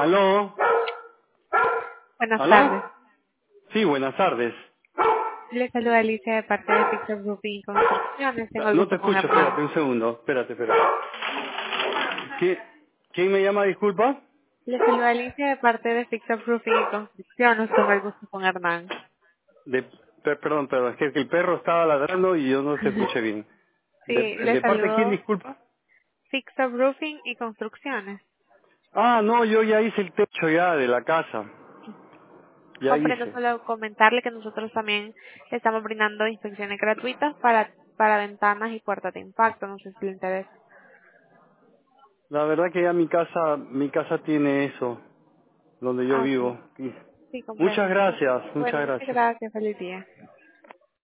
¿Aló? Buenas ¿Aló? tardes. Sí, buenas tardes. Le saluda Alicia de parte de Pixel Roofing y Construcciones. Tengo el No te gusto con escucho, espérate Hernán. un segundo. Espérate. ¿Quién me llama, disculpa? Le saluda Alicia de parte de Pixel Roofing y Construcciones. Tengo el gusto con Hernán. De, perdón, es que el perro estaba ladrando y yo no te escuché bien. Sí, le ¿De parte de quién, saludo disculpa? Pixel Roofing y Construcciones. Ah, no, yo ya hice el techo ya de la casa. Ya Comprendo hice. solo comentarle que nosotros también estamos brindando inspecciones gratuitas para ventanas y puertas de impacto. No sé si le interesa. La verdad que ya mi casa tiene eso, donde yo Ah, vivo. sí. Sí, Muchas comprendo. gracias, muchas Bueno, muchas gracias. gracias. Feliz día.